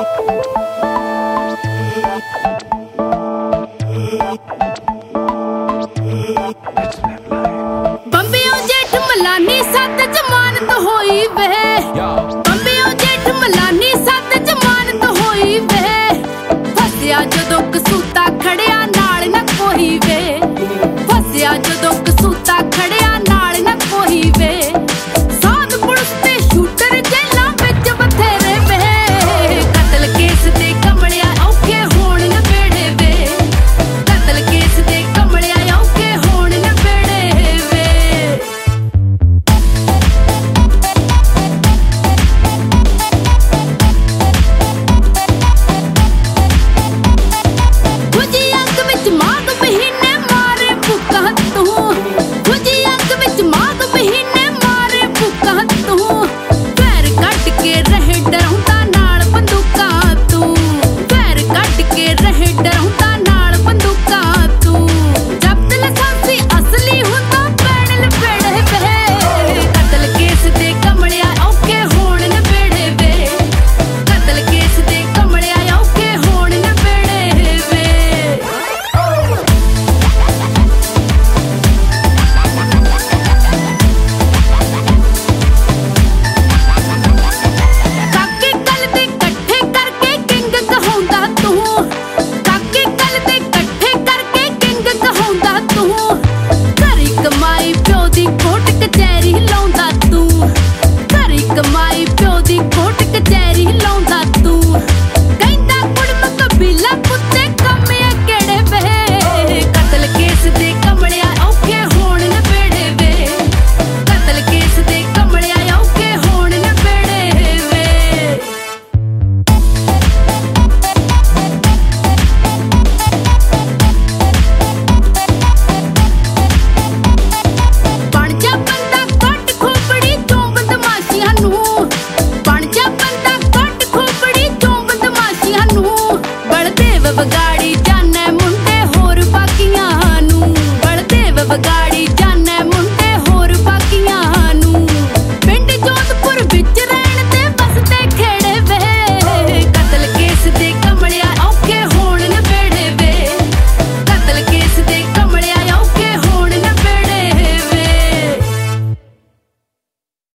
ਬੰਬਿਓ ਜੇਠ ਮਲਾਨੀ ਸੱਤ ਜਮਾਨਤ ਹੋਈ ਵੇ, ਬੰਬਿਓ ਜੇਠ ਮਲਾਨੀ ਸੱਤ ਜਮਾਨਤ ਹੋਈ ਵੇ। ਫਸਿਆ ਜਦੋਂ ਕਸੂਤਾ ਖੜਿਆ ਨਾਲ ਨਾ ਕੋਈ ਵੇ, ਫਸਿਆ ਜਦੋਂ ਕਸੂਤਾ ਖੜਿਆ ਨਾਲ ਨਾ ਕੋਈ ਵੇ। ਸਾਧ ਪੁਲਿਸ ਤੇ ਸ਼ੂਟਰ ਜੇਲਾਂ ਵਿੱਚ ਬਥੇਰੇ ਵੇ, ਕਤਲ ਕੇਸ ਤੇ ਕਮਲਿਆ ਔਖੇ ਹੋਣ ਨਬੇੜੇ ਵੇ, ਕਤਲ ਕੇਸ ਤੇ ਕਮਲਿਆ ਔਖੇ ਹੋਣ ਨਬੇੜੇ ਵੇ। ਖੁਜੀ ਅੱਗ ਵਿੱਚ ਮਾਘ ਮਹੀਨੇ ਮਾਰੇ ਫੂਕਾਂ ਤੂੰ, ਖੁਜੀ ਅੱਗ ਵਿੱਚ ਮਾਘ ਮਹੀਨੇ ਮਾਰੇ ਫੂਕਾਂ ਤੂੰ। ਪੈਰ ਕੱਢ ਕੇ ਰਹੇ ਡਰਾਉਂਦਾ ਨਾਲ ਬੰਦੂਕਾਂ ਤੂੰ, ਪੈਰ ਕੱਢ ਕੇ ਰਹੇ ਡਰਾਉਂਦਾ ਨਾਲ ਬੰਦੂਕਾਂ ਤੂੰ। ਜ਼ਬਤ ਲਾਇਸੈਂਸੀ ਅਸਲੀ ਹੁੰਦਾ ਪੈਣ ਲਪੇੜੇ ਵੇ, ਕਤਲ ਕੇਸ ਤੇ ਕਮਲਿਆ ਔਖੇ ਹੋਣ ਨਬੇੜੇ ਵੇ, ਕਤਲ ਕੇਸ ਤੇ ਕਮਲਿਆ ਔਖੇ ਹੋਣ ਨਬੇੜੇ ਵੇ। ਕਾਕੇ ਕੱਲ ਦੇ ਇਕੱਠੇ ਕਰਕੇ ਕਿੰਗ ਕਹਾਉਂਦਾ ਤੂੰ, ਕਾਕੇ ਕੱਲ ਦੇ ਇਕੱਠੇ ਕਰਕੇ ਕਿੰਗ ਕਹਾਉਂਦਾ ਤੂੰ। ਘਰੀ ਕਮਾਈ ਪਿਓ ਦੀ ਕੋਟ ਕਚਹਿਰੀ ਲਾਉਂਦਾ ਤੂੰ, ਘਰੀ ਕਮਾਈ ਪਿਓ ਦੀ ਕੋਟ ਕਚਹਿਰੀ ਲਾਉਂਦਾ ਤੂੰ। ਕਹਿੰਦਾ ਕੁੜਮ ਕਬੀਲਾ ਕੁੱਤੇ ਕੰਮ ਇਹ ਕਿਹੜੇ ਵੇ, ਕਤਲ ਕੇਸ ਤੇ ਕਮਲਿਆ ਔਖੇ ਹੋਣ ਨਬੇੜੇ ਵੇ, ਕਤਲ ਕੇਸ ਤੇ ਕਮਲਿਆ ਔਖੇ ਹੋਣ ਨਬੇੜੇ ਵੇ। ਬਣ ਜਾ ਬੰਦਾ ਕੱਟ ਖੋਪੜੀ ਚੋਂ ਬਦਮਾਸ਼ੀਆਂ ਨੂੰ, ਬਣ ਜਾ ਬੰਦਾ ਕੱਟ ਖੋਪੜੀ ਚੋਂ ਬਦਮਾਸ਼ੀਆਂ ਨੂੰ। ਬਲਦੇਵ ਵਿਗਾੜੀ ਜਾਨੇ ਮੁੰਡੇ ਹੋਰ ਬਾਕੀਆਂ ਨੂੰ, ਬਲਦੇਵ ਵਿਗਾੜੀ